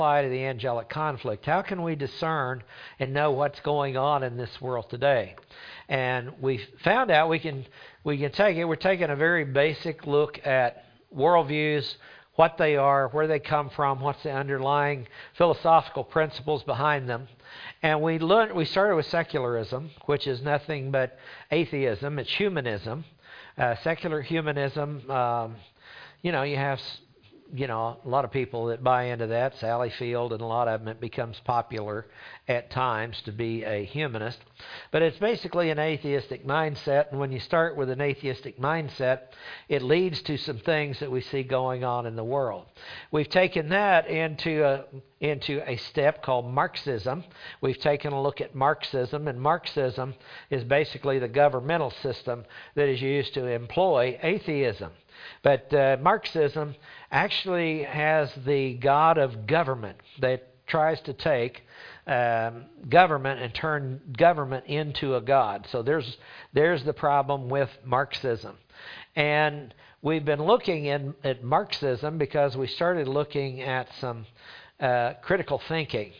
apply to the angelic conflict. How can we discern and know what's going on in this world today? And we found out we can take it. We're taking a very basic look at worldviews, what they are, where they come from, what's the underlying philosophical principles behind them. And we started with secularism, which is nothing but atheism. It's humanism. Secular humanism, you have a lot of people that buy into that. Sally Field and a lot of them, it becomes popular at times to be a humanist. But it's basically an atheistic mindset, and when you start with an atheistic mindset, it leads to some things that we see going on in the world. We've taken that into a step called Marxism. We've taken a look at Marxism, and Marxism is basically the governmental system that is used to employ atheism. But Marxism actually has the god of government that tries to take government and turn government into a god. So there's the problem with Marxism. And we've been looking at Marxism because we started looking at some critical thinking.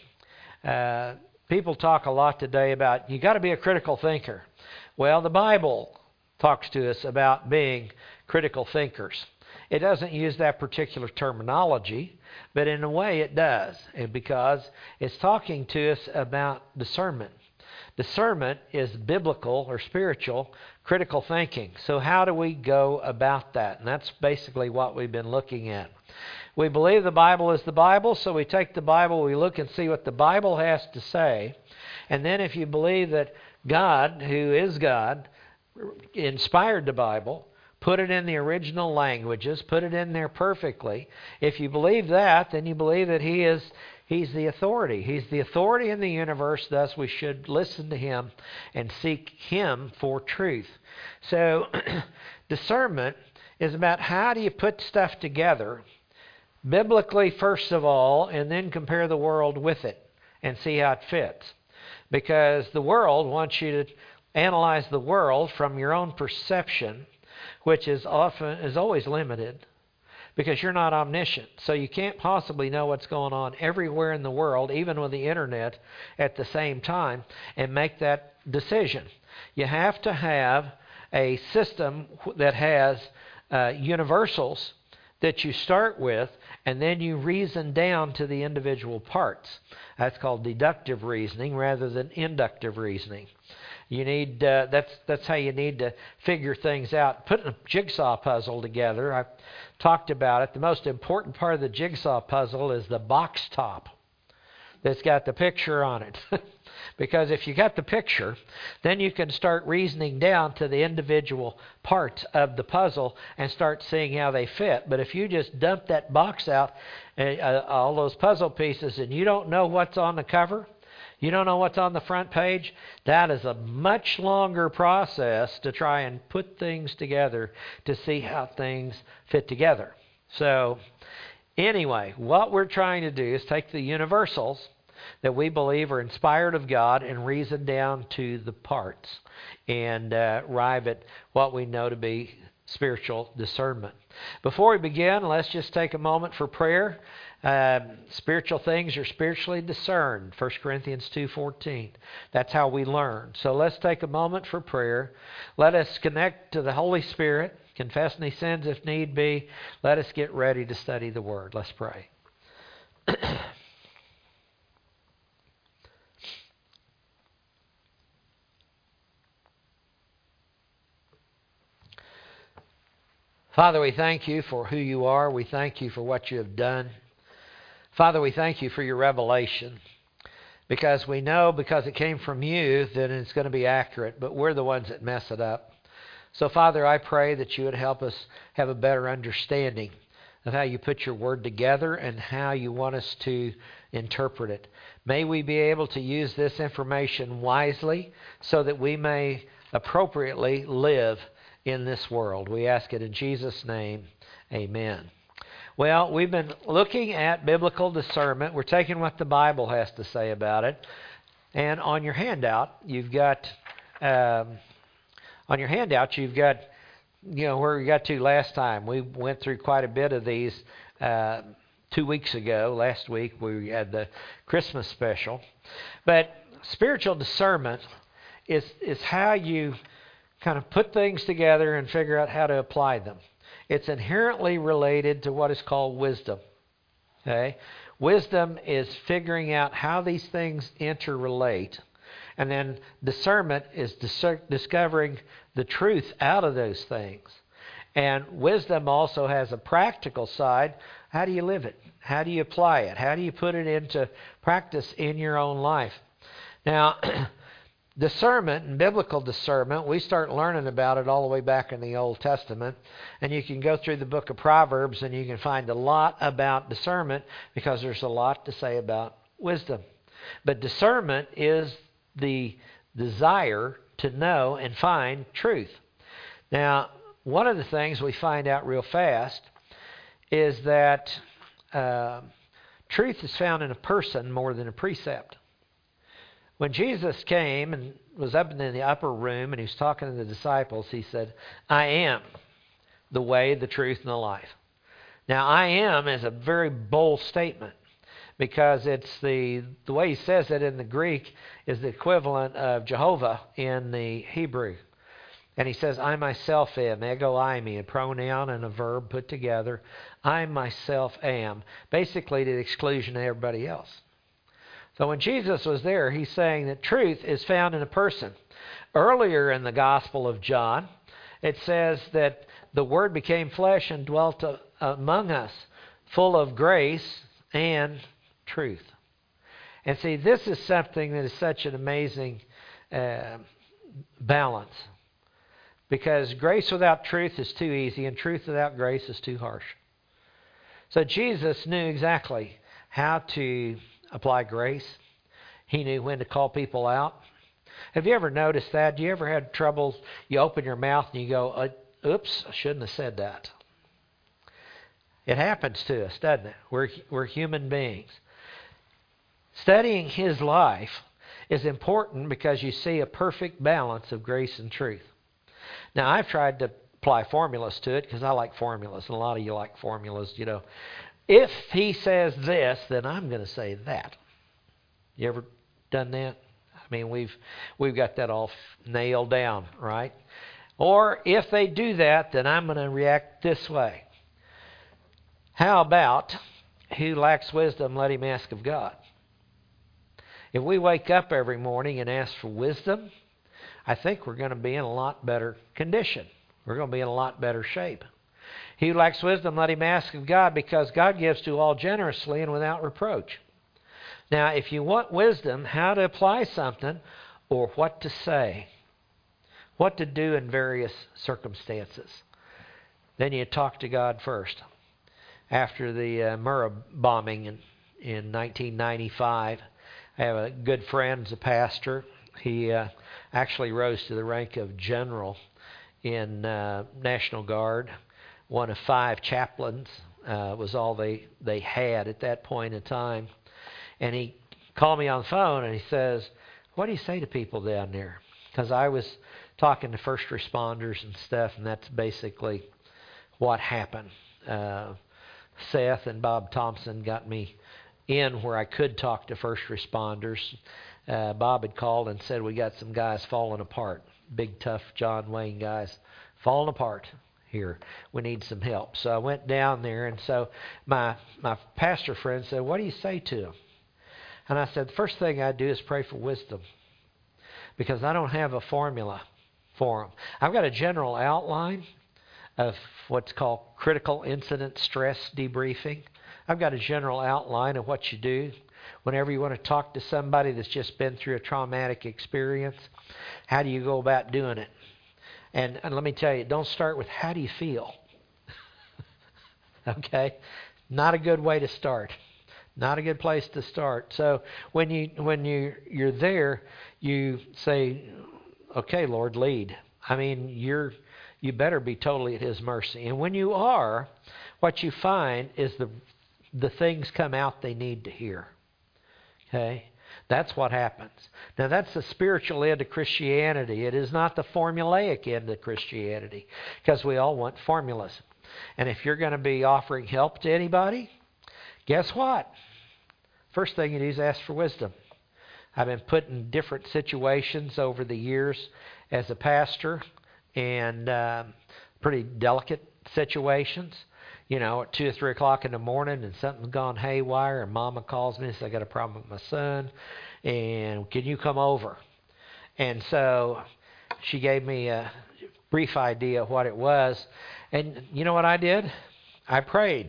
People talk a lot today about you got to be a critical thinker. Well, the Bible talks to us about being critical thinkers. It doesn't use that particular terminology, but in a way it does, because it's talking to us about discernment. Discernment is biblical or spiritual critical thinking. So how do we go about that? And that's basically what we've been looking at. We believe the Bible is the Bible, so we take the Bible, we look and see what the Bible has to say. And then if you believe that God, who is God, inspired the Bible, put it in the original languages, put it in there perfectly. If you believe that, then you believe that He's the authority. He's the authority in the universe, thus we should listen to Him and seek Him for truth. So discernment is about how do you put stuff together, biblically first of all, and then compare the world with it and see how it fits. Because the world wants you to analyze the world from your own perception, which is always limited, because you're not omniscient. So you can't possibly know what's going on everywhere in the world, even with the internet, at the same time, and make that decision. You have to have a system that has universals that you start with, and then you reason down to the individual parts. That's called deductive reasoning rather than inductive reasoning. You need that's how you need to figure things out. Putting a jigsaw puzzle together, I've talked about it. The most important part of the jigsaw puzzle is the box top that's got the picture on it. Because if you got the picture, then you can start reasoning down to the individual parts of the puzzle and start seeing how they fit. But if you just dump that box out, all those puzzle pieces, and you don't know what's on the cover, you don't know what's on the front page, that is a much longer process to try and put things together to see how things fit together. So anyway, what we're trying to do is take the universals that we believe are inspired of God and reason down to the parts and arrive at what we know to be spiritual discernment. Before we begin, let's just take a moment for prayer. Spiritual things are spiritually discerned, 1 Corinthians 2:14. That's how we learn. So let's take a moment for prayer. Let us connect to the Holy Spirit, confess any sins if need be. Let us get ready to study the Word. Let's pray. Father, we thank you for who you are. We thank you for what you have done. Father, we thank you for your revelation, because we know, because it came from you, that it's going to be accurate, but we're the ones that mess it up. So, Father, I pray that you would help us have a better understanding of how you put your word together and how you want us to interpret it. May we be able to use this information wisely so that we may appropriately live in this world. We ask it in Jesus' name. Amen. Well, we've been looking at biblical discernment. We're taking what the Bible has to say about it. And on your handout, you've got where we got to last time. We went through quite a bit of these 2 weeks ago. Last week we had the Christmas special. But spiritual discernment is how you kind of put things together and figure out how to apply them. It's inherently related to what is called wisdom. Okay? Wisdom is figuring out how these things interrelate. And then discernment is discovering the truth out of those things. And wisdom also has a practical side. How do you live it? How do you apply it? How do you put it into practice in your own life? Now, discernment and biblical discernment, we start learning about it all the way back in the Old Testament. And you can go through the book of Proverbs and you can find a lot about discernment because there's a lot to say about wisdom. But discernment is the desire to know and find truth. Now, one of the things we find out real fast is that truth is found in a person more than a precept. When Jesus came and was up in the upper room and he was talking to the disciples, he said, I am the way, the truth, and the life. Now, I am is a very bold statement because it's the way he says it in the Greek is the equivalent of Jehovah in the Hebrew. And he says, I myself am, ego eimi, a pronoun and a verb put together. I myself am, basically to the exclusion of everybody else. So when Jesus was there, he's saying that truth is found in a person. Earlier in the Gospel of John, it says that the Word became flesh and dwelt among us, full of grace and truth. And see, this is something that is such an amazing balance. Because grace without truth is too easy, and truth without grace is too harsh. So Jesus knew exactly how to apply grace. He knew when to call people out. Have you ever noticed that? Do you ever had trouble? You open your mouth and you go, oops, I shouldn't have said that. It happens to us, doesn't it? We're human beings. Studying his life is important because you see a perfect balance of grace and truth. Now, I've tried to apply formulas to it because I like formulas, and a lot of you like formulas. You know, if he says this, then I'm going to say that. You ever done that? I mean, we've got that all nailed down, right? Or if they do that, then I'm going to react this way. How about who lacks wisdom, let him ask of God? If we wake up every morning and ask for wisdom, I think we're going to be in a lot better condition. We're going to be in a lot better shape. He who lacks wisdom, let him ask of God, because God gives to all generously and without reproach. Now, if you want wisdom, how to apply something or what to say, what to do in various circumstances, then you talk to God first. After the Murrah bombing in 1995, I have a good friend, a pastor. He actually rose to the rank of general in National Guard. One of 5 chaplains was all they had at that point in time. And he called me on the phone and he says, what do you say to people down there? Because I was talking to first responders and stuff, and that's basically what happened. Seth and Bob Thompson got me in where I could talk to first responders. Bob had called and said, we got some guys falling apart. Big, tough John Wayne guys falling apart here. We need some help. So I went down there, and so my pastor friend said, what do you say to them? And I said, the first thing I do is pray for wisdom, because I don't have a formula for them. I've got a general outline of what's called critical incident stress debriefing. I've got a general outline of what you do whenever you want to talk to somebody that's just been through a traumatic experience. How do you go about doing it? And let me tell you, don't start with how do you feel. Okay? Not a good way to start. Not a good place to start. So when you're there, you say, okay, Lord, lead. I mean, you better be totally at His mercy. And when you are, what you find is the things come out they need to hear. Okay? That's what happens. Now, that's the spiritual end of Christianity. It is not the formulaic end of Christianity, because we all want formulas. And if you're going to be offering help to anybody, Guess what? First thing you do is ask for wisdom. I've been put in different situations over the years as a pastor, and pretty delicate situations. You know, at 2 or 3 o'clock in the morning and something's gone haywire, and Mama calls me and says, I got a problem with my son, and can you come over? And so she gave me a brief idea of what it was. And you know what I did? I prayed.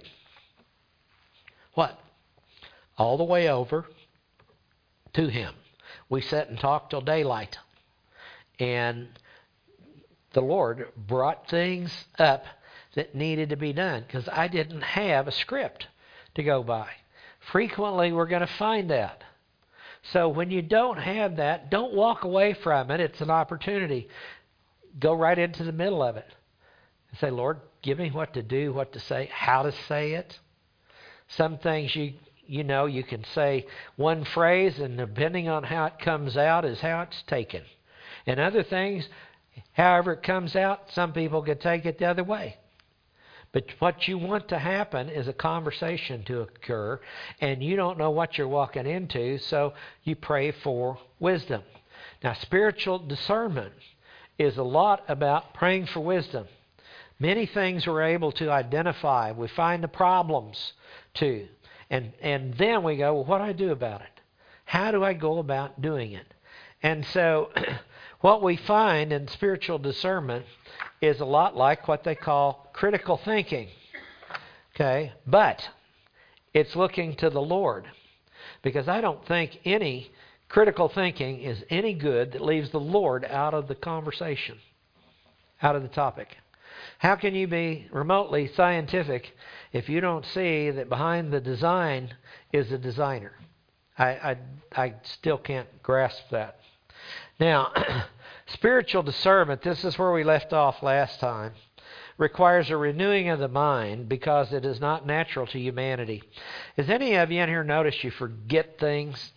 What? All the way over to him. We sat and talked till daylight. And the Lord brought things up that needed to be done because I didn't have a script to go by. Frequently, we're going to find that. So when you don't have that, don't walk away from it. It's an opportunity. Go right into the middle of it. And say, Lord, give me what to do, what to say, how to say it. Some things you know, you can say one phrase, and depending on how it comes out is how it's taken. And other things, however it comes out, some people can take it the other way. But what you want to happen is a conversation to occur, and you don't know what you're walking into, so you pray for wisdom. Now, spiritual discernment is a lot about praying for wisdom. Many things we're able to identify. We find the problems too. And then we go, well, what do I do about it? How do I go about doing it? And so what we find in spiritual discernment is a lot like what they call critical thinking. Okay? But it's looking to the Lord. Because I don't think any critical thinking is any good that leaves the Lord out of the conversation, out of the topic. How can you be remotely scientific if you don't see that behind the design is a designer? I still can't grasp that. Now, spiritual discernment, this is where we left off last time, requires a renewing of the mind because it is not natural to humanity. Has any of you in here noticed you forget things?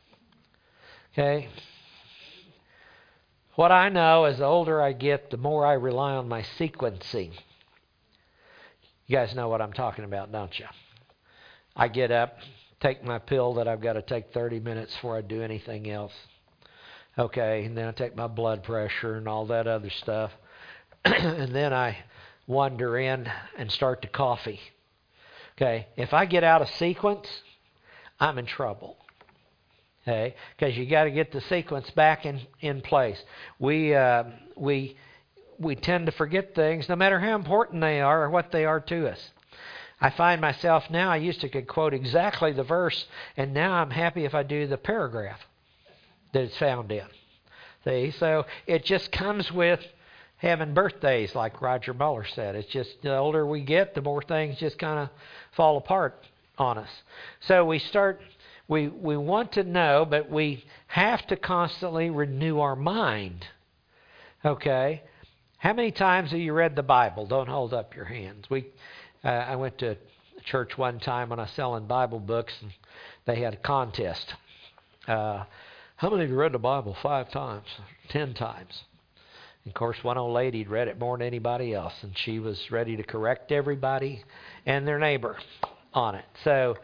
Okay? What I know is the older I get, the more I rely on my sequencing. You guys know what I'm talking about, don't you? I get up, take my pill that I've got to take 30 minutes before I do anything else. Okay, and then I take my blood pressure and all that other stuff. And then I wander in and start the coffee. Okay, if I get out of sequence, I'm in trouble. Okay, because you got to get the sequence back in place. We tend to forget things, no matter how important they are or what they are to us. I find myself now, I used to could quote exactly the verse, and now I'm happy if I do the paragraph that it's found in. See, so it just comes with having birthdays, like Roger Muller said. It's just the older we get, the more things just kind of fall apart on us. So we want to know, but we have to constantly renew our mind. Okay? How many times have you read the Bible? Don't hold up your hands. I went to church one time when I was selling Bible books, and they had a contest. How many of you read the Bible 5 times, 10 times? And of course, one old lady had read it more than anybody else, and she was ready to correct everybody and their neighbor on it. So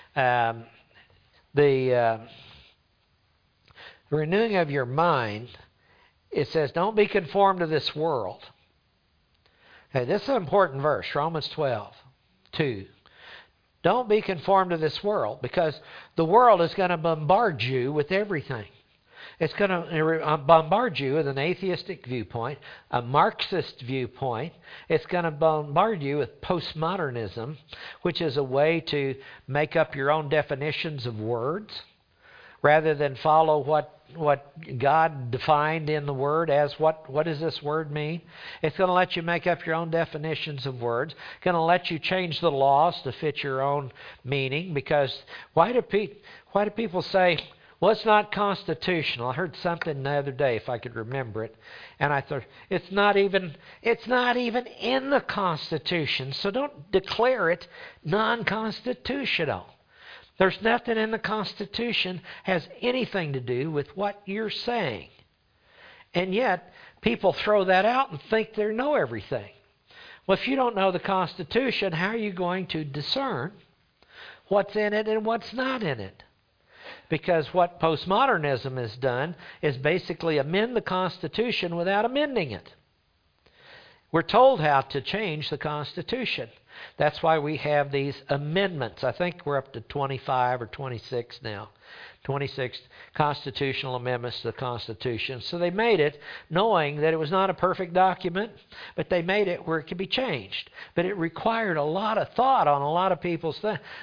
the renewing of your mind, it says, don't be conformed to this world. Okay, this is an important verse, Romans 12:2. Don't be conformed to this world, because the world is going to bombard you with everything. It's going to bombard you with an atheistic viewpoint, a Marxist viewpoint. It's going to bombard you with postmodernism, which is a way to make up your own definitions of words rather than follow what God defined in the Word as what does this word mean. It's going to let you make up your own definitions of words. It's going to let you change the laws to fit your own meaning. Because why do people say, well, it's not constitutional? I heard something the other day, if I could remember it, and I thought, it's not even in the Constitution, so don't declare it non-constitutional. There's nothing in the Constitution has anything to do with what you're saying. And yet, people throw that out and think they know everything. Well, if you don't know the Constitution, how are you going to discern what's in it and what's not in it. Because what postmodernism has done is basically amend the Constitution without amending it. We're told how to change the Constitution. That's why we have these amendments. I think we're up to 25 or 26 now. 26 constitutional amendments to the Constitution. So they made it knowing that it was not a perfect document, but they made it where it could be changed. But it required a lot of thought on a lot of people's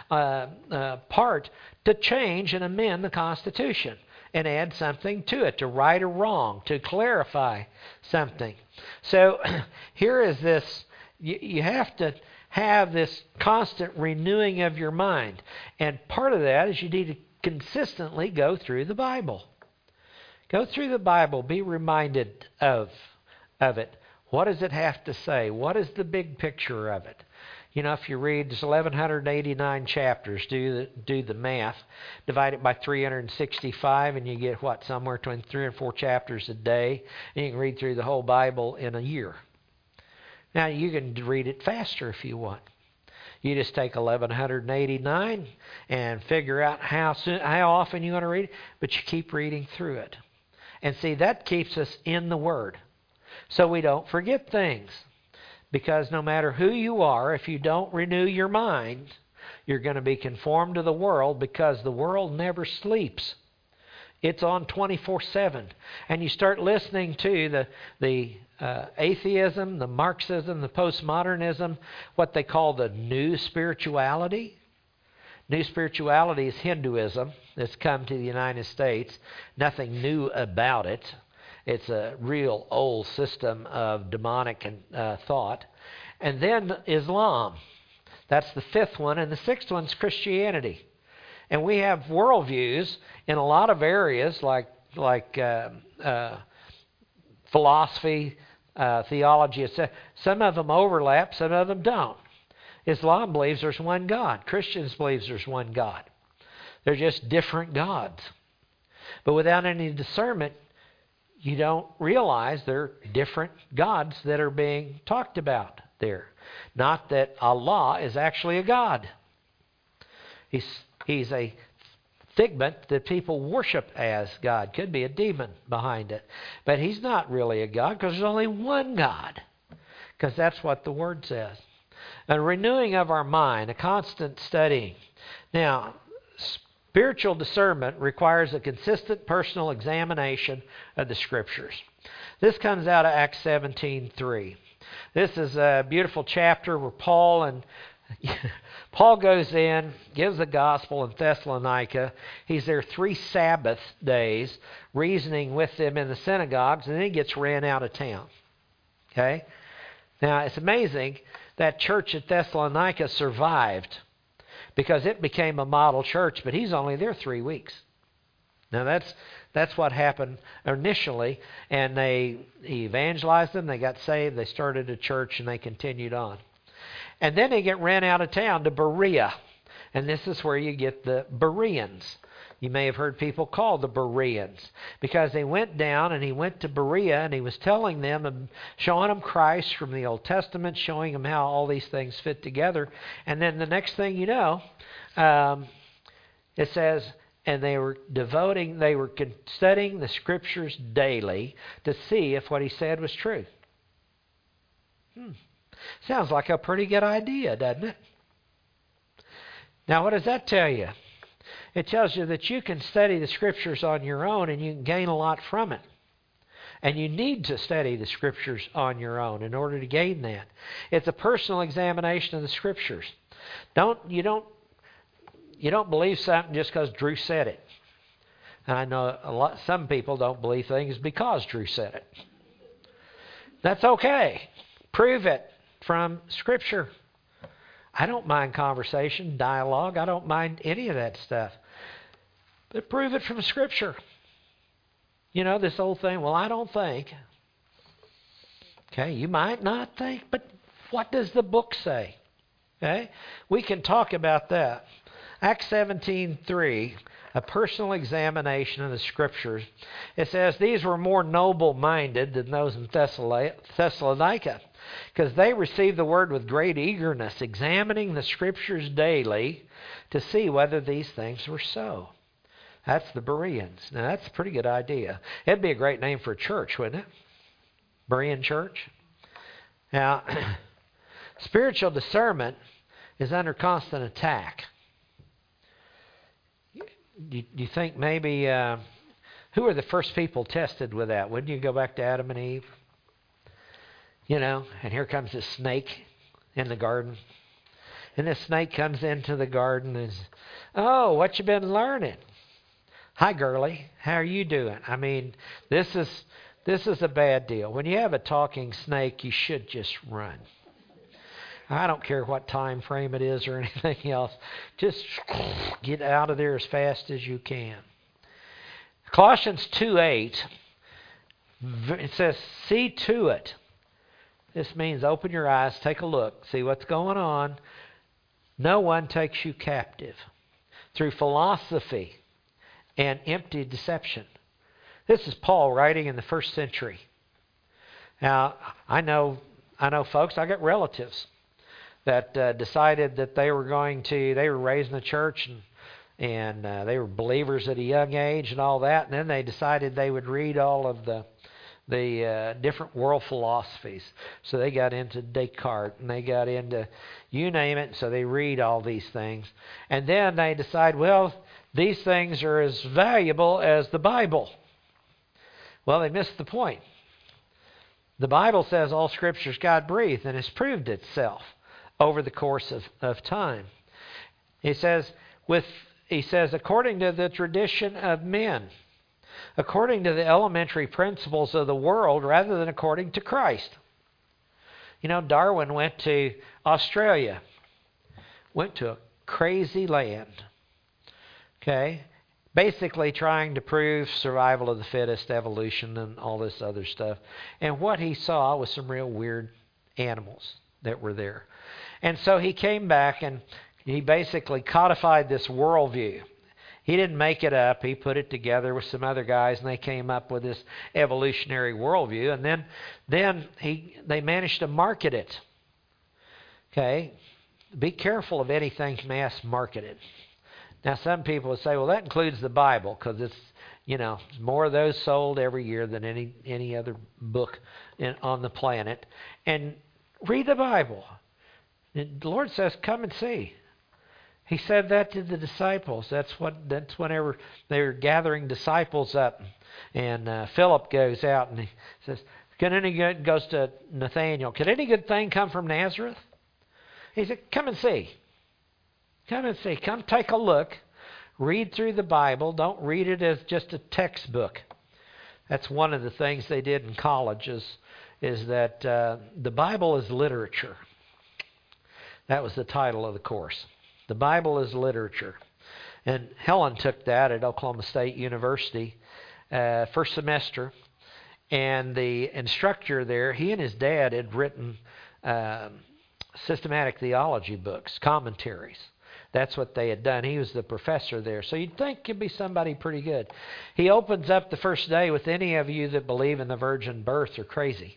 part to change and amend the Constitution and add something to it, to right or wrong, to clarify something. So here is this, you have to have this constant renewing of your mind. And part of that is you need to consistently go through the Bible. Go through the Bible. Be reminded of it. What does it have to say? What is the big picture of it? You know, if you read, there's 1,189 chapters. Do the math. Divide it by 365 and you get what? Somewhere between 3 and 4 chapters a day. And you can read through the whole Bible in a year. Now, you can read it faster if you want. You just take 1,189 and figure out how often you want to read it, but you keep reading through it. And see, that keeps us in the Word. So we don't forget things. Because no matter who you are, if you don't renew your mind, you're going to be conformed to the world, because the world never sleeps. It's on 24/7. And you start listening to the atheism, the Marxism, the postmodernism, what they call the new spirituality. New spirituality is Hinduism that's come to the United States. Nothing new about it. It's a real old system of demonic thought. And then Islam. That's the fifth one. And the sixth one's Christianity. And we have worldviews in a lot of areas like philosophy, theology, etc. Some of them overlap, some of them don't. Islam believes there's one God. Christians believe there's one God. They're just different gods. But without any discernment, you don't realize they're different gods that are being talked about there. Not that Allah is actually a God. He's a figment that people worship as God. Could be a demon behind it. But He's not really a God, because there's only one God. Because that's what the Word says. A renewing of our mind, a constant studying. Now, spiritual discernment requires a consistent personal examination of the Scriptures. This comes out of Acts 17:3. This is a beautiful chapter where Paul goes in, gives the gospel in Thessalonica. He's there 3 Sabbath days, reasoning with them in the synagogues, and then he gets ran out of town. Okay? Now, it's amazing that church at Thessalonica survived, because it became a model church, but he's only there 3 weeks. Now, that's what happened initially, and he evangelized them, they got saved, they started a church, and they continued on. And then they get ran out of town to Berea. And this is where you get the Bereans. You may have heard people called the Bereans, because they went down and he went to Berea and he was telling them, showing them Christ from the Old Testament, showing them how all these things fit together. And then the next thing you know, it says, and they were studying the Scriptures daily to see if what he said was true. Sounds like a pretty good idea, doesn't it? Now, what does that tell you? It tells you that you can study the Scriptures on your own and you can gain a lot from it. And you need to study the Scriptures on your own in order to gain that. It's a personal examination of the Scriptures. You don't believe something just because Drew said it. And I know some people don't believe things because Drew said it. That's okay. Prove it from Scripture. I don't mind conversation, dialogue. I don't mind any of that stuff. But prove it from Scripture. You know, this old thing, well, I don't think. Okay, you might not think, but what does the book say? Okay, we can talk about that. Acts 17:3. a personal examination of the Scriptures. It says these were more noble-minded than those in Thessalonica, because they received the word with great eagerness, examining the Scriptures daily to see whether these things were so. That's the Bereans. Now, that's a pretty good idea. It'd be a great name for a church, wouldn't it? Berean Church. Now, spiritual discernment is under constant attack. Do you think maybe, who were the first people tested with that? Wouldn't you go back to Adam and Eve? You know, and here comes this snake in the garden. And this snake comes into the garden and says, "Oh, what you been learning? Hi, girlie. How are you doing?" I mean, this is a bad deal. When you have a talking snake, you should just run. I don't care what time frame it is or anything else. Just get out of there as fast as you can. Colossians 2:8, it says, "See to it." This means open your eyes, take a look, see what's going on. No one takes you captive through philosophy and empty deception. This is Paul writing in the first century. Now, I know folks, I got relatives that decided that they were raised in the church and they were believers at a young age and all that, and then they decided they would read all of the different world philosophies. So they got into Descartes and they got into you name it, so they read all these things. And then they decide, well, these things are as valuable as the Bible. Well, they missed the point. The Bible says all Scripture is God-breathed and has proved itself over the course of time. He says, according to the tradition of men, according to the elementary principles of the world, rather than according to Christ. You know, Darwin went to Australia, went to a crazy land, okay? Basically trying to prove survival of the fittest, evolution, and all this other stuff. And what he saw was some real weird animals that were there. And so he came back and he basically codified this worldview. He didn't make it up. He put it together with some other guys, and they came up with this evolutionary worldview. And then they managed to market it. Okay? Be careful of anything mass marketed. Now, some people would say, well, that includes the Bible, because it's, more of those sold every year than any other book on the planet. And read the Bible. The Lord says, come and see. He said that to the disciples. That's whenever they were gathering disciples up, and Philip goes out and he says, goes to Nathanael, "Can any good thing come from Nazareth?" He said, "Come and see. Come and see. Come take a look. Read through the Bible. Don't read it as just a textbook." That's one of the things they did in college is that the Bible is literature. That was the title of the course. The Bible is literature. And Helen took that at Oklahoma State University first semester. And the instructor there, he and his dad had written systematic theology books, commentaries. That's what they had done. He was the professor there. So you'd think he'd be somebody pretty good. He opens up the first day with, "Any of you that believe in the virgin birth are crazy."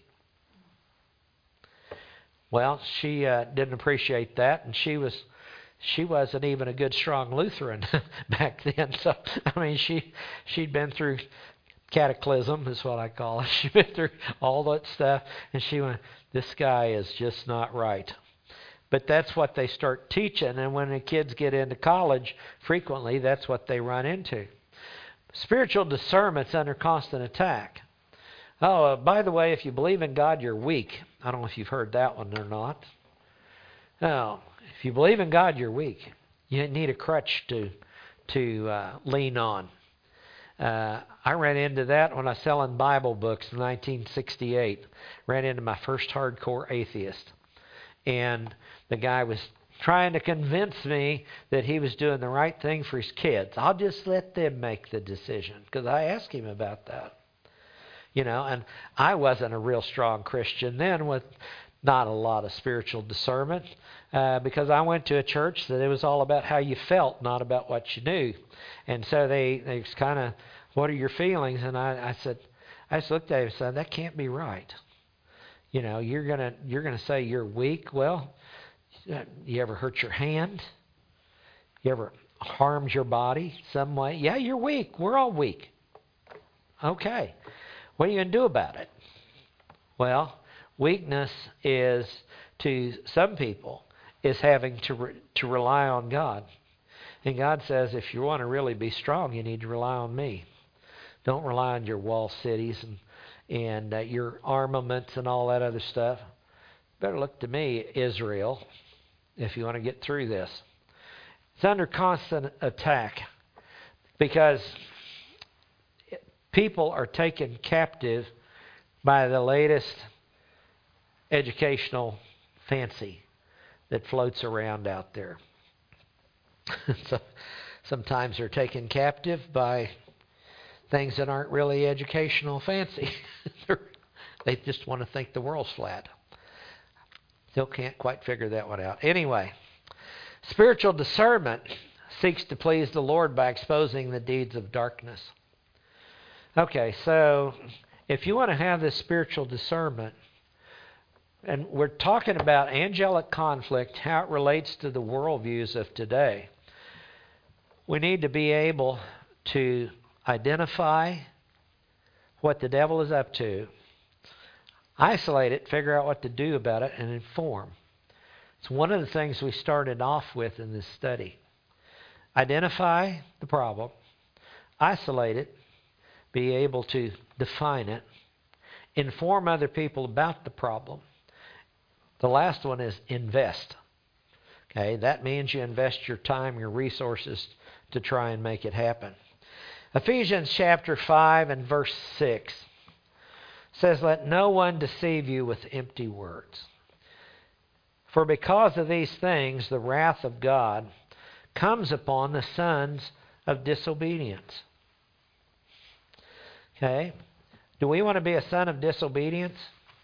Well, she didn't appreciate that, and she wasn't even a good, strong Lutheran back then. So, I mean, she'd been through cataclysm, is what I call it. She'd been through all that stuff, and she went, "This guy is just not right." But that's what they start teaching, and when the kids get into college, frequently that's what they run into. Spiritual discernment's under constant attack. Oh, by the way, if you believe in God, you're weak. I don't know if you've heard that one or not. No, if you believe in God, you're weak. You need a crutch to lean on. I ran into that when I was selling Bible books in 1968. Ran into my first hardcore atheist. And the guy was trying to convince me that he was doing the right thing for his kids. I'll just let them make the decision, because I asked him about that. And I wasn't a real strong Christian then. not a lot of spiritual discernment because I went to a church that it was all about how you felt, not about what you knew. And so they kind of, what are your feelings? And I just looked at him and said, that can't be right. You know, you're gonna say you're weak. Well, you ever hurt your hand? You ever harmed your body some way? Yeah, you're weak. We're all weak. Okay. What are you going to do about it? Well, weakness is, to some people, is having to rely on God. And God says, if you want to really be strong, you need to rely on me. Don't rely on your wall cities and your armaments and all that other stuff. Better look to me, Israel, if you want to get through this. It's under constant attack because people are taken captive by the latest educational fancy that floats around out there. So sometimes they're taken captive by things that aren't really educational fancy. They just want to think the world's flat. Still can't quite figure that one out. Anyway, spiritual discernment seeks to please the Lord by exposing the deeds of darkness. Okay, so if you want to have this spiritual discernment, and we're talking about angelic conflict, how it relates to the worldviews of today, we need to be able to identify what the devil is up to, isolate it, figure out what to do about it, and inform. It's one of the things we started off with in this study. Identify the problem, isolate it, be able to define it, inform other people about the problem. The last one is invest. Okay, that means you invest your time, your resources to try and make it happen. Ephesians chapter 5 and verse 6 says, "Let no one deceive you with empty words. For because of these things, the wrath of God comes upon the sons of disobedience." Okay? Do we want to be a son of disobedience?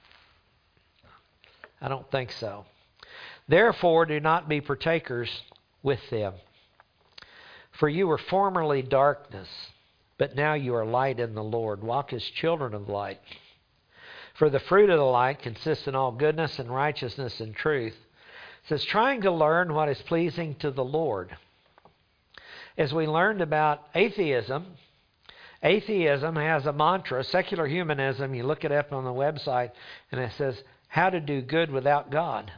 I don't think so. "Therefore, do not be partakers with them. For you were formerly darkness, but now you are light in the Lord. Walk as children of light. For the fruit of the light consists in all goodness and righteousness and truth." It says, trying to learn what is pleasing to the Lord. As we learned about atheism, atheism has a mantra, secular humanism. You look it up on the website, and it says, how to do good without God.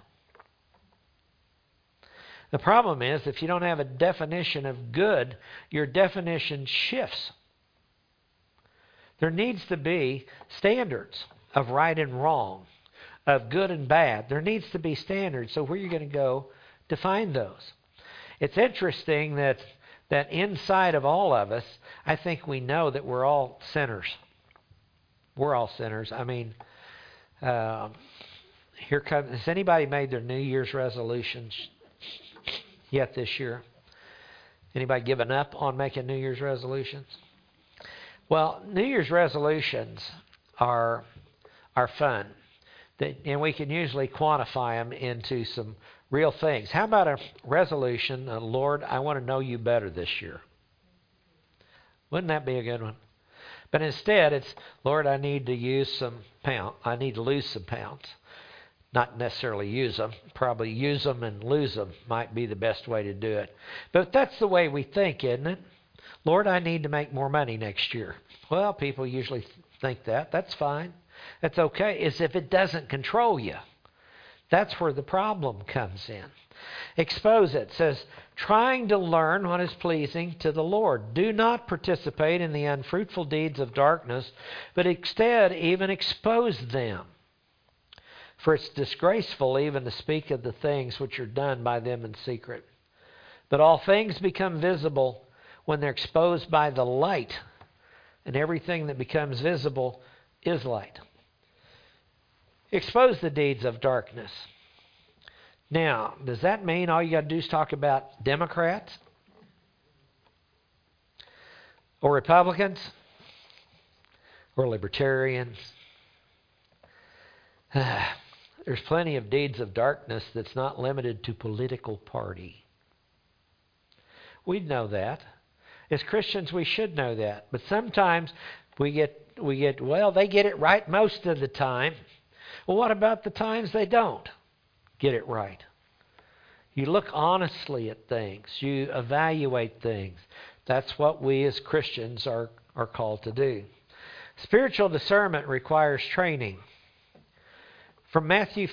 The problem is, if you don't have a definition of good, your definition shifts. There needs to be standards of right and wrong, of good and bad. There needs to be standards. So where are you going to go to find those? It's interesting that inside of all of us, I think we know that we're all sinners. We're all sinners. I mean, has anybody made their New Year's resolutions yet this year? Anybody given up on making New Year's resolutions? Well, New Year's resolutions are fun. And we can usually quantify them into some real things. How about a resolution, Lord, I want to know you better this year? Wouldn't that be a good one? But instead, it's, Lord, I need to lose some pounds. Not necessarily use them. Probably use them and lose them might be the best way to do it. But that's the way we think, isn't it? Lord, I need to make more money next year. Well, people usually think that. That's fine. That's okay. It's if it doesn't control you. That's where the problem comes in. Expose it. It says, trying to learn what is pleasing to the Lord. Do not participate in the unfruitful deeds of darkness, but instead even expose them. For it's disgraceful even to speak of the things which are done by them in secret. But all things become visible when they're exposed by the light. And everything that becomes visible is light. Expose the deeds of darkness. Now, does that mean all you got to do is talk about Democrats? Or Republicans? Or libertarians? There's plenty of deeds of darkness that's not limited to political party. We know that. As Christians, we should know that. But sometimes we get, well, they get it right most of the time. Well, what about the times they don't get it right? You look honestly at things. You evaluate things. That's what we as Christians are called to do. Spiritual discernment requires training. From Hebrews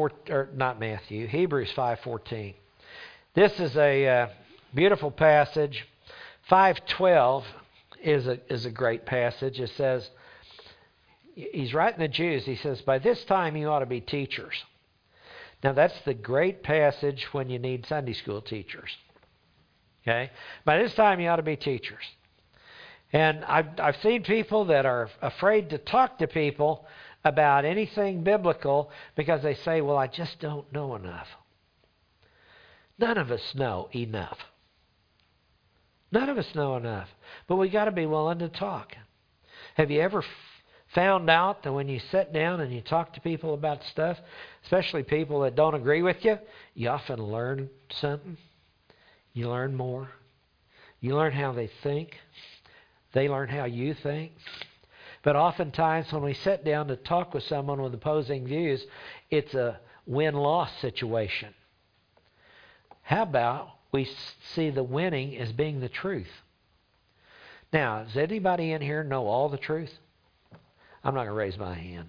5:14. This is a beautiful passage. 5:12 is a great passage. It says, he's writing the Jews. He says, by this time you ought to be teachers. Now that's the great passage when you need Sunday school teachers. Okay? By this time you ought to be teachers. And I've seen people that are afraid to talk to people about anything biblical because they say, well, I just don't know enough. None of us know enough. None of us know enough. But we got to be willing to talk. Have you ever found out that when you sit down and you talk to people about stuff, especially people that don't agree with you, you often learn something? You learn more. You learn how they think. They learn how you think. But oftentimes when we sit down to talk with someone with opposing views, it's a win-loss situation. How about we see the winning as being the truth? Now, does anybody in here know all the truth? I'm not going to raise my hand.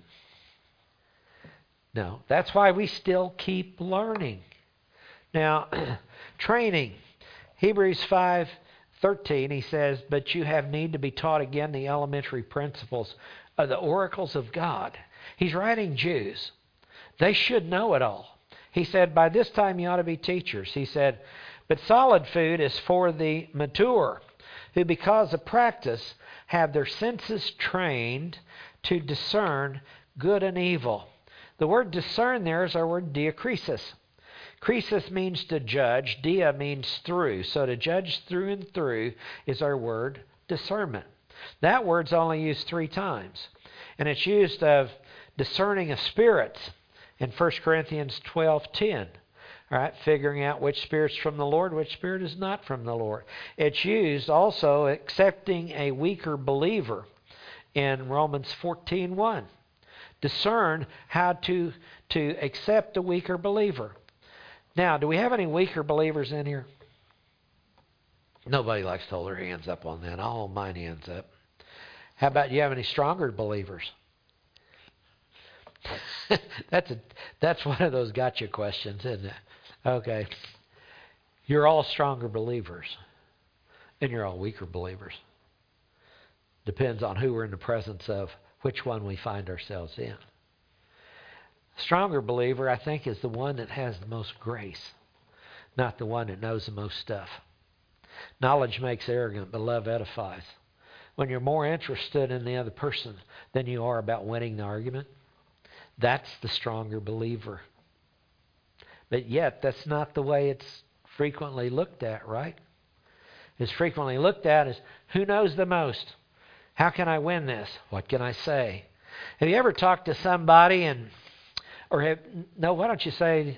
No, that's why we still keep learning. Now, training. Hebrews 5:13, he says, but you have need to be taught again the elementary principles of the oracles of God. He's writing Jews. They should know it all. He said, by this time you ought to be teachers. He said, but solid food is for the mature, who because of practice have their senses trained to discern good and evil. The word discern there is our word diakrisis. Krisis means to judge. Dia means through. So to judge through and through is our word discernment. That word's only used 3 times. And it's used of discerning of spirits in 1 Corinthians 12:10. All right, figuring out which spirit's from the Lord, which spirit is not from the Lord. It's used also accepting a weaker believer in Romans 14:1. Discern how to accept a weaker believer. Now, do we have any weaker believers in here? Nobody likes to hold their hands up on that. I'll hold my hands up. How about, do you have any stronger believers? That's one of those gotcha questions, isn't it? Okay. You're all stronger believers, and you're all weaker believers. Depends on who we're in the presence of, which one we find ourselves in. Stronger believer, I think, is the one that has the most grace, not the one that knows the most stuff. Knowledge makes arrogant, but love edifies. When you're more interested in the other person than you are about winning the argument, that's the stronger believer. But yet, that's not the way it's frequently looked at, right? It's frequently looked at as, who knows the most? How can I win this? What can I say? Have you ever talked to somebody why don't you say,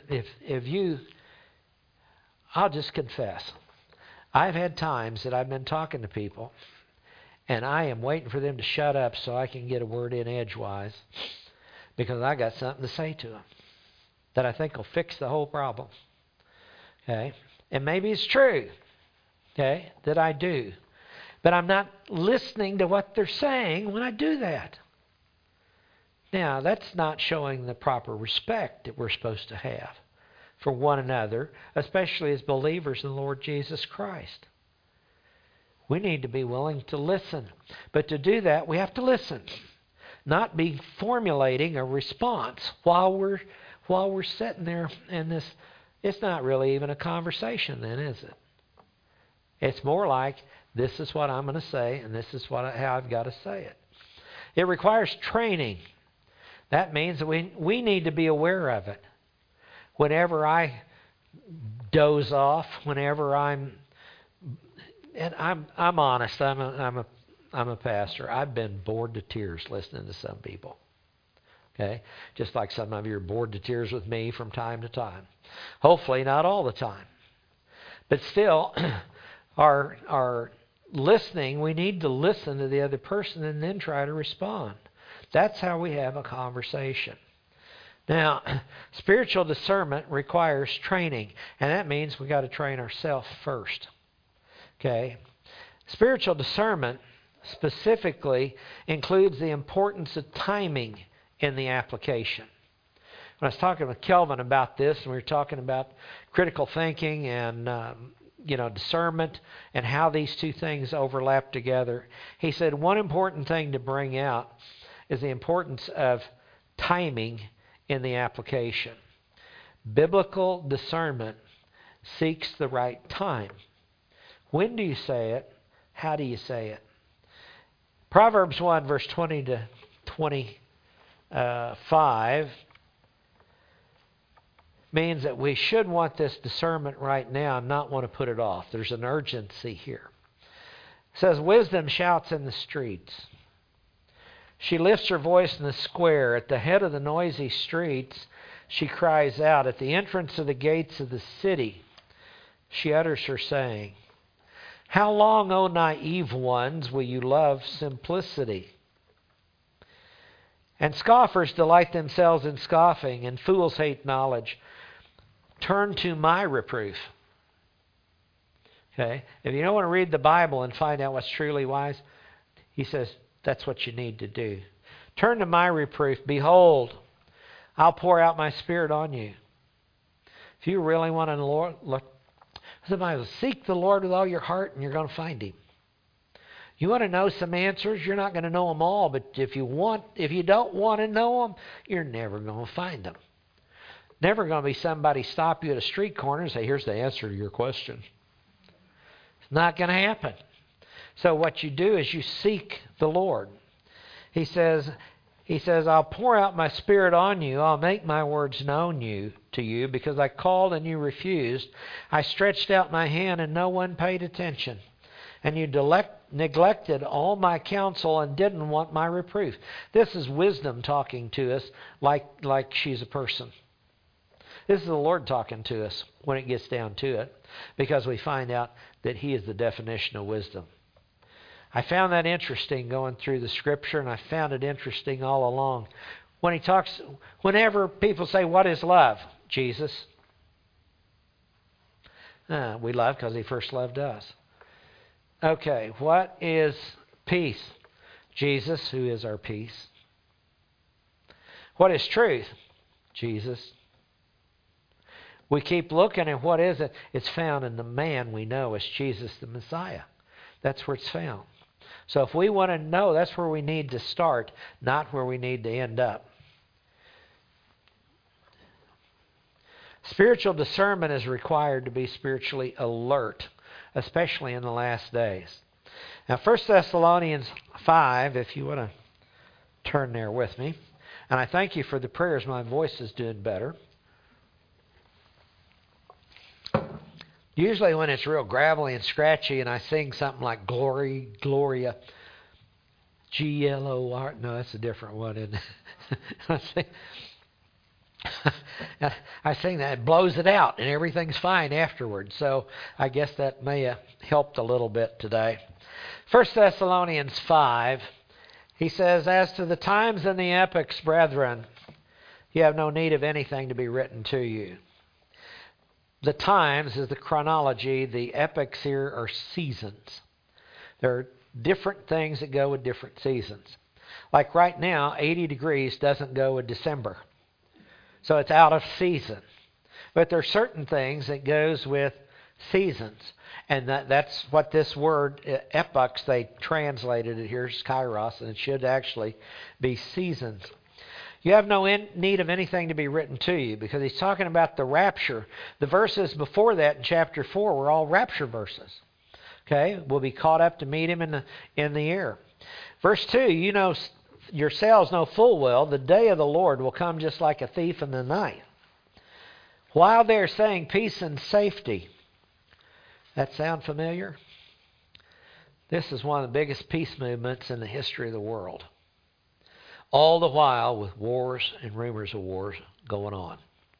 I'll just confess. I've had times that I've been talking to people, and I am waiting for them to shut up so I can get a word in edgewise, because I got something to say to them that I think will fix the whole problem. Okay? And maybe it's true, okay, that I do. But I'm not listening to what they're saying when I do that. Now, that's not showing the proper respect that we're supposed to have for one another, especially as believers in the Lord Jesus Christ. We need to be willing to listen. But to do that, we have to listen. Not be formulating a response while we're sitting there in this. It's not really even a conversation then, is it? It's more like, this is what I'm going to say, and this is how I've got to say it. It requires training. That means that we need to be aware of it. Whenever I doze off, whenever I'm honest, I'm a pastor. I've been bored to tears listening to some people. Okay? Just like some of you are bored to tears with me from time to time. Hopefully not all the time. But still, our listening, we need to listen to the other person and then try to respond. That's how we have a conversation. Now, spiritual discernment requires training, and that means we got to train ourselves first. Okay? Spiritual discernment specifically includes the importance of timing in the application. When I was talking with Kelvin about this, and we were talking about critical thinking and discernment and how these two things overlap together, he said one important thing to bring out is the importance of timing in the application. Biblical discernment seeks the right time. When do you say it? How do you say it? Proverbs 1, verse 20 to 25 means that we should want this discernment right now and not want to put it off. There's an urgency here. It says, wisdom shouts in the streets. She lifts her voice in the square. At the head of the noisy streets, she cries out. At the entrance of the gates of the city, she utters her saying, how long, O naive ones, will you love simplicity? And scoffers delight themselves in scoffing, and fools hate knowledge. Turn to my reproof. Okay? If you don't want to read the Bible and find out what's truly wise, he says that's what you need to do. Turn to my reproof. Behold, I'll pour out my Spirit on you. If you really want to look, somebody will seek the Lord with all your heart, and you're going to find Him. You want to know some answers? You're not going to know them all, but if you don't want to know them, you're never going to find them. Never going to be somebody stop you at a street corner and say, here's the answer to your question. It's not going to happen. So what you do is you seek the Lord. He says, I'll pour out my Spirit on you. I'll make my words known to you because I called and you refused. I stretched out my hand and no one paid attention. And you neglected all my counsel and didn't want my reproof. This is wisdom talking to us like she's a person. This is the Lord talking to us when it gets down to it, because we find out that He is the definition of wisdom. I found that interesting going through the Scripture, and I found it interesting all along. Whenever people say, what is love? Jesus. We love because He first loved us. Okay, what is peace? Jesus, who is our peace. What is truth? Jesus. We keep looking at what is it. It's found in the man we know as Jesus the Messiah. That's where it's found. So if we want to know, that's where we need to start, not where we need to end up. Spiritual discernment is required to be spiritually alert, especially in the last days. Now 1 Thessalonians 5, if you want to turn there with me. And I thank you for the prayers. My voice is doing better. Usually when it's real gravelly and scratchy and I sing something like Gloria, G-L-O-R. No, that's a different one, isn't it? I sing that. It blows it out and everything's fine afterwards. So I guess that may have helped a little bit today. 1 Thessalonians 5, he says, as to the times and the epochs, brethren, you have no need of anything to be written to you. The times is the chronology. The epochs here are seasons. There are different things that go with different seasons. Like right now, 80 degrees doesn't go with December. So it's out of season. But there are certain things that goes with seasons. And that's what this word, epochs, they translated it here as kairos, and it should actually be seasons. You have no need of anything to be written to you, because he's talking about the rapture. The verses before that in chapter 4 were all rapture verses. Okay, we'll be caught up to meet Him in the air. Verse 2, you know yourselves know full well the day of the Lord will come just like a thief in the night. While they're saying peace and safety. That sound familiar? This is one of the biggest peace movements in the history of the world. all the while with wars and rumors of wars going on.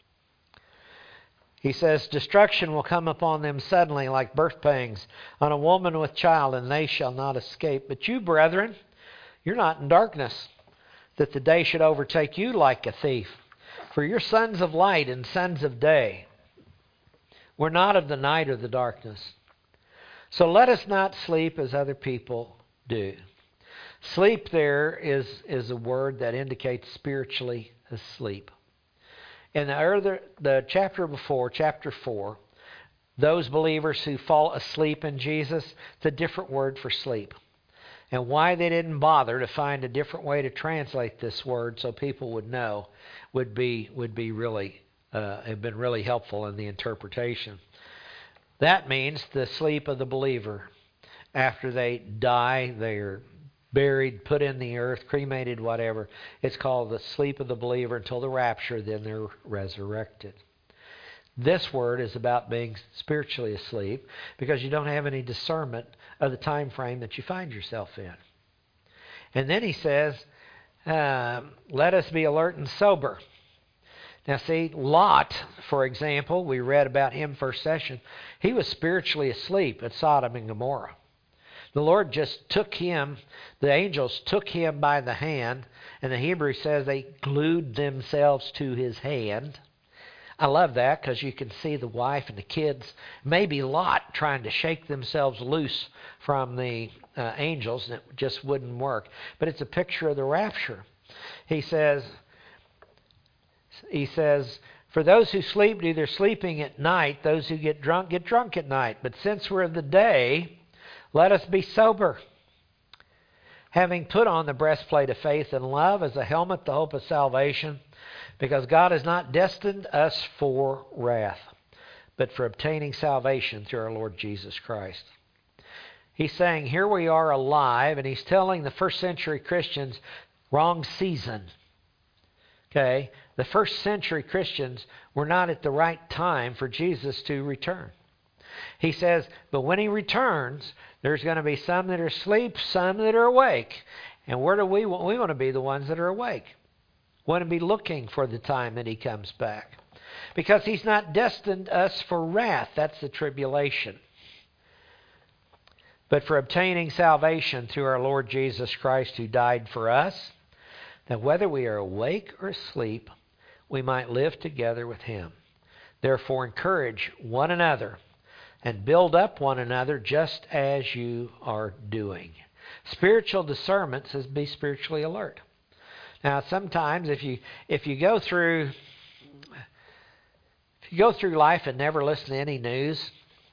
He says, destruction will come upon them suddenly like birth pangs on a woman with child, and they shall not escape. But you, brethren, you're not in darkness, that the day should overtake you like a thief. For you're sons of light and sons of day. We're not of the night or the darkness. So let us not sleep as other people do. Sleep there is a word that indicates spiritually asleep. In the chapter before, chapter 4, those believers who fall asleep in Jesus, it's a different word for sleep. And why they didn't bother to find a different way to translate this word so people would know would be really have been really helpful in the interpretation. That means the sleep of the believer. After they die, they're buried, put in the earth, cremated, whatever. It's called the sleep of the believer until the rapture, then they're resurrected. This word is about being spiritually asleep because you don't have any discernment of the time frame that you find yourself in. And then he says, let us be alert and sober. Now see, Lot, for example, we read about him first session. He was spiritually asleep at Sodom and Gomorrah. The Lord just took him, the angels took him by the hand, and the Hebrew says they glued themselves to his hand. I love that because you can see the wife and the kids, maybe Lot, trying to shake themselves loose from the angels, and it just wouldn't work. But it's a picture of the rapture. He says, for those who sleep do their sleeping at night. Those who get drunk at night. But since we're of the day, let us be sober, having put on the breastplate of faith and love as a helmet, the hope of salvation, because God has not destined us for wrath, but for obtaining salvation through our Lord Jesus Christ. He's saying, here we are alive, and he's telling the first century Christians, wrong season. Okay? The first century Christians were not at the right time for Jesus to return. He says, but when he returns, there's going to be some that are asleep, some that are awake. And where do we want? We want to be the ones that are awake. We want to be looking for the time that he comes back. Because he's not destined us for wrath. That's the tribulation. But for obtaining salvation through our Lord Jesus Christ, who died for us, that whether we are awake or asleep, we might live together with him. Therefore, encourage one another and build up one another just as you are doing. Spiritual discernment says be spiritually alert. Now, sometimes if you go through life and never listen to any news,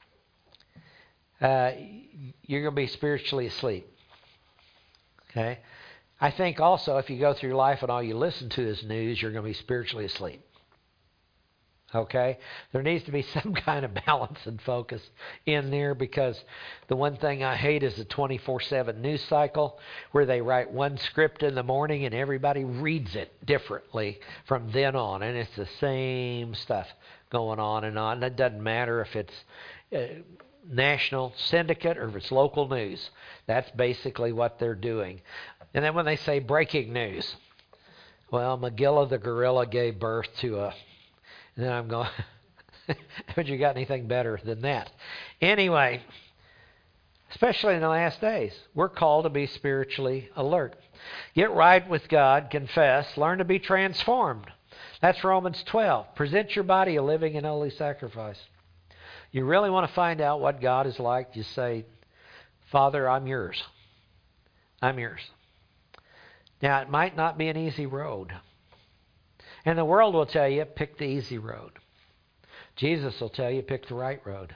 you're going to be spiritually asleep. Okay? I think also if you go through life and all you listen to is news, you're going to be spiritually asleep. Okay? There needs to be some kind of balance and focus in there, because the one thing I hate is the 24/7 news cycle where they write one script in the morning and everybody reads it differently from then on. And it's the same stuff going on. And it doesn't matter if it's national syndicate or if it's local news. That's basically what they're doing. And then when they say breaking news, well, Magilla the gorilla gave birth to a... And then I'm going, haven't you got anything better than that? Anyway, especially in the last days, we're called to be spiritually alert. Get right with God, confess, learn to be transformed. That's Romans 12. Present your body a living and holy sacrifice. You really want to find out what God is like, you say, Father, I'm yours. I'm yours. Now, it might not be an easy road. And the world will tell you, pick the easy road. Jesus will tell you, pick the right road.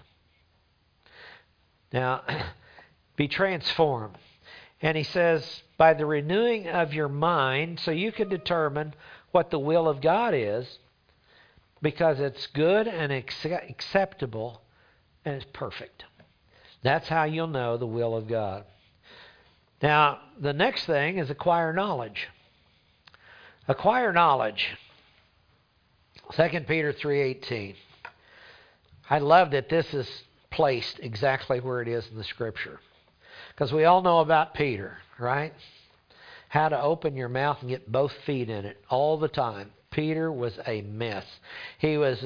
Now, be transformed. And he says, by the renewing of your mind, so you can determine what the will of God is, because it's good and acceptable and it's perfect. That's how you'll know the will of God. Now, the next thing is acquire knowledge. Acquire knowledge. 2 Peter 3:18. I love that this is placed exactly where it is in the Scripture. Because we all know about Peter, right? how to open your mouth and get both feet in it all the time. Peter was a mess. He was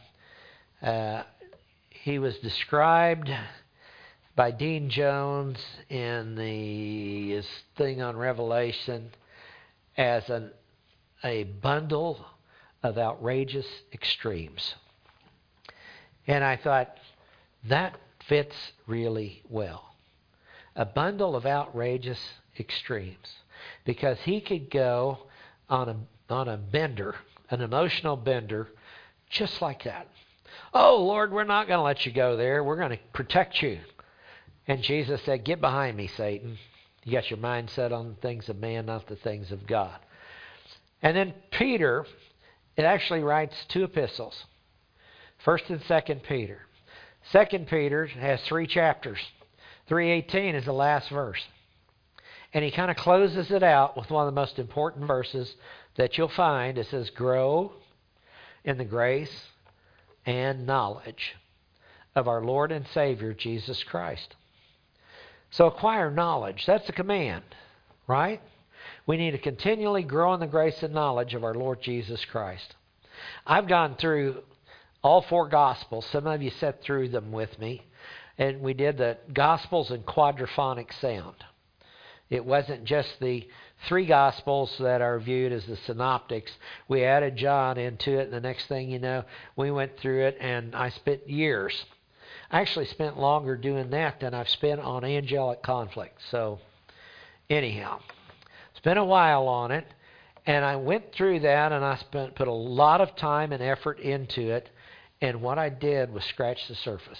described by Dean Jones in his thing on Revelation as a bundle of outrageous extremes. And I thought, that fits really well. A bundle of outrageous extremes. Because he could go on a bender, an emotional bender, just like that. Oh, Lord, we're not going to let you go there. We're going to protect you. And Jesus said, get behind me, Satan. You got your mind set on the things of man, not the things of God. And then Peter, it actually writes 2 epistles. 1st and 2nd Peter. 2nd Peter has 3 chapters. 3:18 is the last verse. And he kind of closes it out with one of the most important verses that you'll find. It says, grow in the grace and knowledge of our Lord and Savior, Jesus Christ. So acquire knowledge. That's a command, right? We need to continually grow in the grace and knowledge of our Lord Jesus Christ. I've gone through all 4 Gospels. Some of you sat through them with me. And we did the Gospels in quadraphonic sound. It wasn't just the 3 Gospels that are viewed as the synoptics. We added John into it, and the next thing you know, we went through it, and I spent years. I actually spent longer doing that than I've spent on angelic conflict. So, anyhow, spent a while on it, and I went through that, and I put a lot of time and effort into it, and what I did was scratch the surface.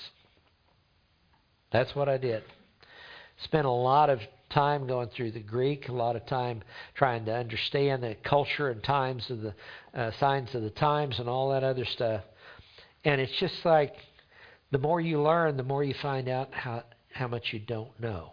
That's what I did. Spent a lot of time going through the Greek, a lot of time trying to understand the culture and times of the signs of the times and all that other stuff. And it's just like the more you learn, the more you find out how much you don't know.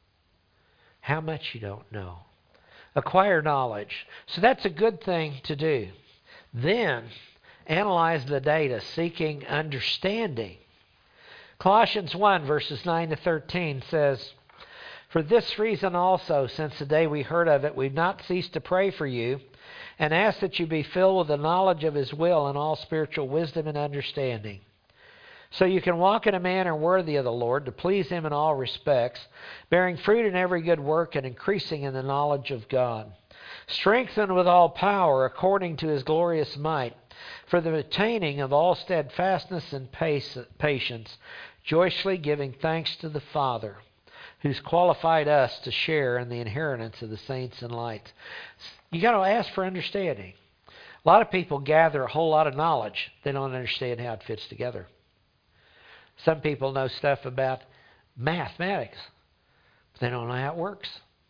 How much you don't know. Acquire knowledge. So that's a good thing to do. Then analyze the data, seeking understanding. Colossians 1, verses 9 to 13 says, for this reason also, since the day we heard of it, we've not ceased to pray for you and ask that you be filled with the knowledge of His will and all spiritual wisdom and understanding, so you can walk in a manner worthy of the Lord, to please Him in all respects, bearing fruit in every good work and increasing in the knowledge of God, strengthened with all power according to His glorious might, for the attaining of all steadfastness and patience, joyously giving thanks to the Father, who's qualified us to share in the inheritance of the saints in light. You got to ask for understanding. A lot of people gather a whole lot of knowledge. They don't understand how it fits together. Some people know stuff about mathematics, but they don't know how it works.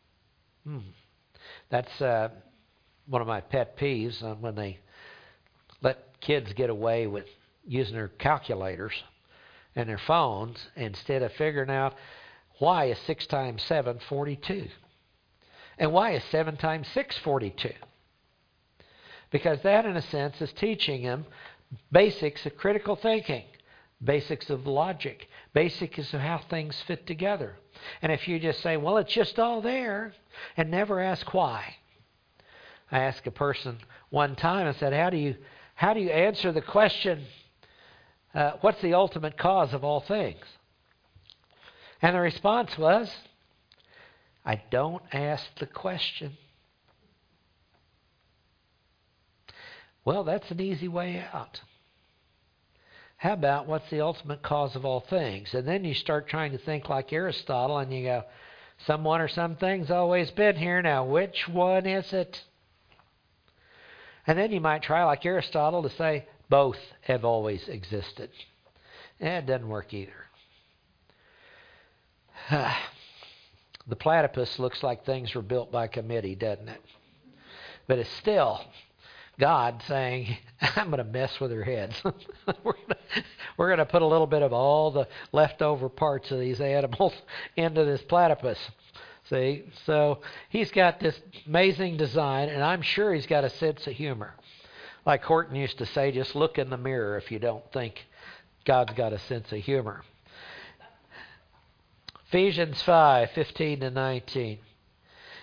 That's one of my pet peeves when they let kids get away with using their calculators and their phones instead of figuring out why is 6 times 7 42? And why is 7 times 6 42? Because that, in a sense, is teaching them basics of critical thinking, basics of logic, basics of how things fit together. And if you just say, well, it's just all there, and never ask why. I asked a person one time, I said, how do you answer the question, what's the ultimate cause of all things? And the response was, I don't ask the question. Well, that's an easy way out. How about what's the ultimate cause of all things? And then you start trying to think like Aristotle, and you go, someone or something's always been here. Now, which one is it? And then you might try like Aristotle to say, both have always existed. It doesn't work either. The platypus looks like things were built by committee, doesn't it? But it's still God saying, I'm going to mess with their heads. We're going to put a little bit of all the leftover parts of these animals into this platypus. See? So He's got this amazing design, and I'm sure He's got a sense of humor. Like Horton used to say, just look in the mirror if you don't think God's got a sense of humor. Ephesians 5:15 to 19.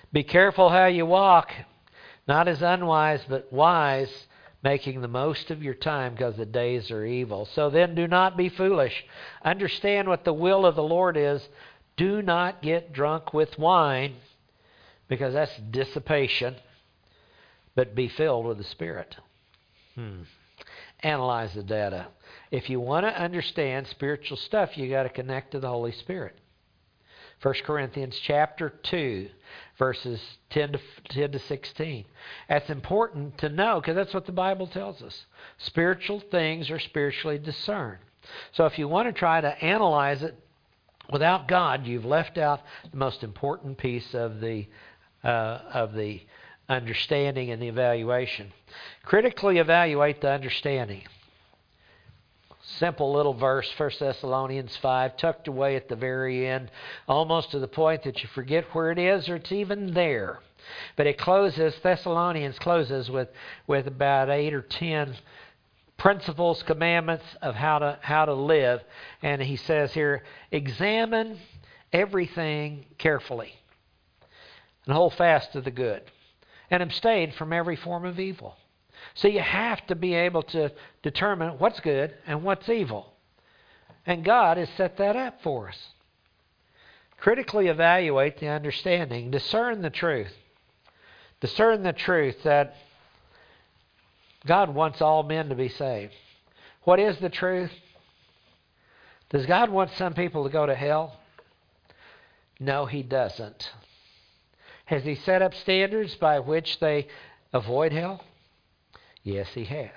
Be careful how you walk, not as unwise, but wise, making the most of your time because the days are evil. So then do not be foolish. Understand what the will of the Lord is. Do not get drunk with wine, because that's dissipation, but be filled with the Spirit. Analyze the data. If you want to understand spiritual stuff, you got to connect to the Holy Spirit. 1 Corinthians chapter 2, verses 10 to 16. That's important to know because that's what the Bible tells us. Spiritual things are spiritually discerned. So if you want to try to analyze it without God, you've left out the most important piece of the understanding and the evaluation. Critically evaluate the understanding. Simple little verse, 1 Thessalonians 5, tucked away at the very end, almost to the point that you forget where it is or it's even there. But it closes, Thessalonians closes with about 8 or 10 principles, commandments of how to live. And he says here, examine everything carefully and hold fast to the good and abstain from every form of evil. So you have to be able to determine what's good and what's evil. And God has set that up for us. Critically evaluate the understanding. Discern the truth. Discern the truth that God wants all men to be saved. What is the truth? Does God want some people to go to hell? No, He doesn't. Has He set up standards by which they avoid hell? Yes, He has.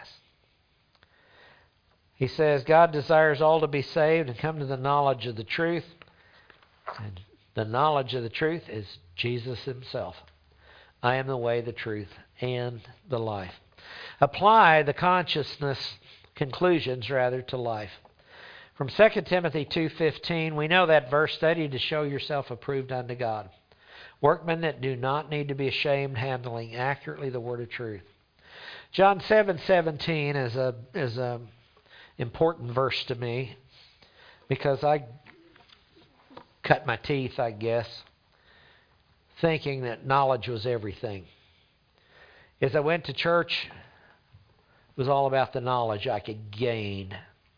He says God desires all to be saved and come to the knowledge of the truth. And the knowledge of the truth is Jesus Himself. I am the way, the truth, and the life. Apply the consciousness conclusions, to life. From 2 Timothy 2:15, we know that verse, study to show yourself approved unto God. Workmen that do not need to be ashamed, handling accurately the word of truth. John 7:17 is a important verse to me because I cut my teeth, I guess, thinking that knowledge was everything. As I went to church, it was all about the knowledge I could gain.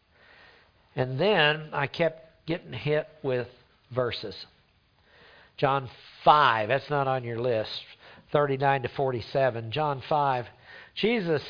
And then I kept getting hit with verses. John 5, that's not on your list, 39 to 47. John 5, Jesus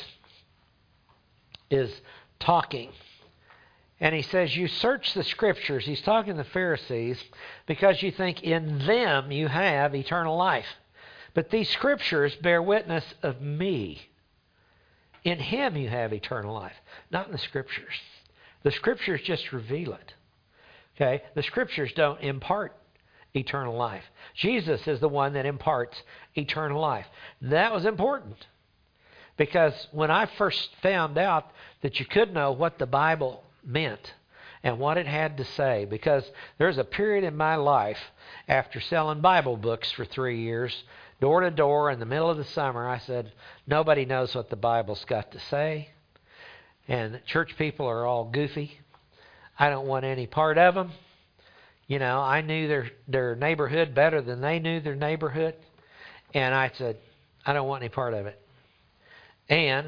is talking. And He says, you search the Scriptures. He's talking to the Pharisees because you think in them you have eternal life. But these Scriptures bear witness of me. In Him you have eternal life, not in the Scriptures. The Scriptures just reveal it. Okay? The Scriptures don't impart eternal life. Jesus is the one that imparts eternal life. That was important because when I first found out that you could know what the Bible meant and what it had to say, because there's a period in my life after selling Bible books for 3 years, door to door in the middle of the summer, I said, nobody knows what the Bible's got to say, and church people are all goofy. I don't want any part of them. You know, I knew their neighborhood better than they knew their neighborhood, and I said, I don't want any part of it. And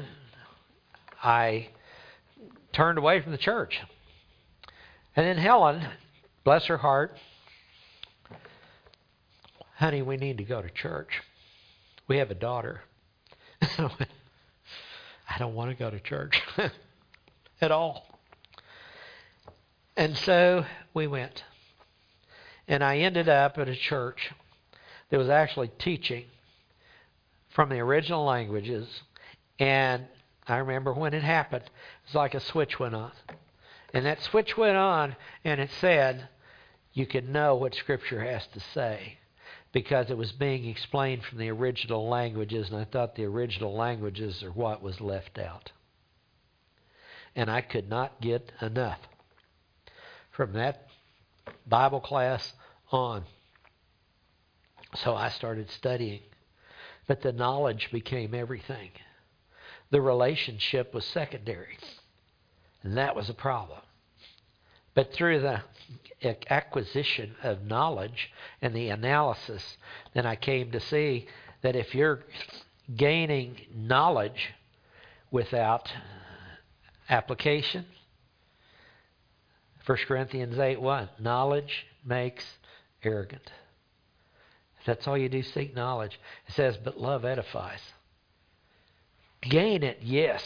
I turned away from the church. And then Helen, bless her heart, honey, we need to go to church. We have a daughter. I don't want to go to church at all. And so we went. And I ended up at a church that was actually teaching from the original languages. And I remember when it happened, it was like a switch went on. And that switch went on, and it said, you can know what Scripture has to say, because it was being explained from the original languages, and I thought the original languages are what was left out. And I could not get enough from that Bible class on. So I started studying. But the knowledge became everything. The relationship was secondary. And that was a problem. But through the acquisition of knowledge and the analysis, then I came to see that if you're gaining knowledge without application, 1 Corinthians 8:1, knowledge makes arrogant. If that's all you do, seek knowledge. It says, but love edifies. Gain it, yes,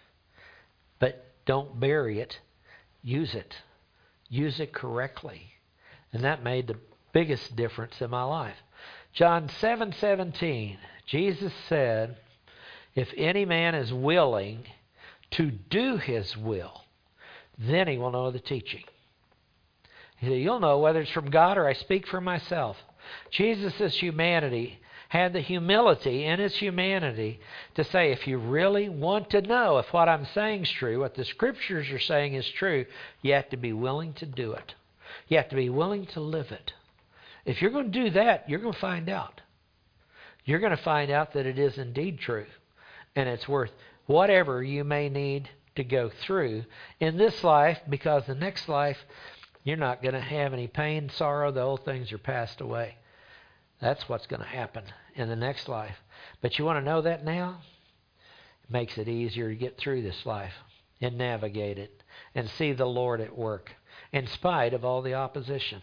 but don't bury it. Use it. Use it correctly. And that made the biggest difference in my life. John 7:17, Jesus said, if any man is willing to do his will, then he will know the teaching. He said, you'll know whether it's from God or I speak for myself. Jesus' humanity had the humility in his humanity to say, if you really want to know if what I'm saying is true, what the Scriptures are saying is true, you have to be willing to do it. You have to be willing to live it. If you're going to do that, you're going to find out. You're going to find out that it is indeed true. And it's worth whatever you may need to go through in this life, because the next life, you're not going to have any pain, sorrow. The old things are passed away. That's what's going to happen in the next life. But you want to know that now? It makes it easier to get through this life and navigate it and see the Lord at work in spite of all the opposition.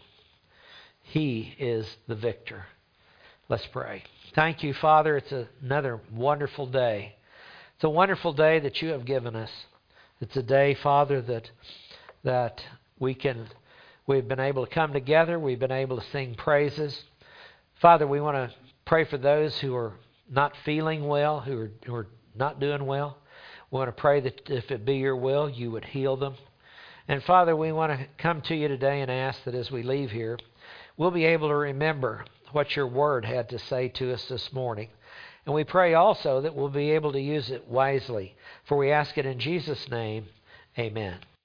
He is the victor. Let's pray. Thank you, Father. It's another wonderful day. It's a wonderful day that you have given us. It's a day, Father, that we've been able to come together. We've been able to sing praises. Father, we want to pray for those who are not feeling well, who are not doing well. We want to pray that if it be your will, you would heal them. And Father, we want to come to you today and ask that as we leave here, we'll be able to remember what your word had to say to us this morning. And we pray also that we'll be able to use it wisely. For we ask it in Jesus' name, amen.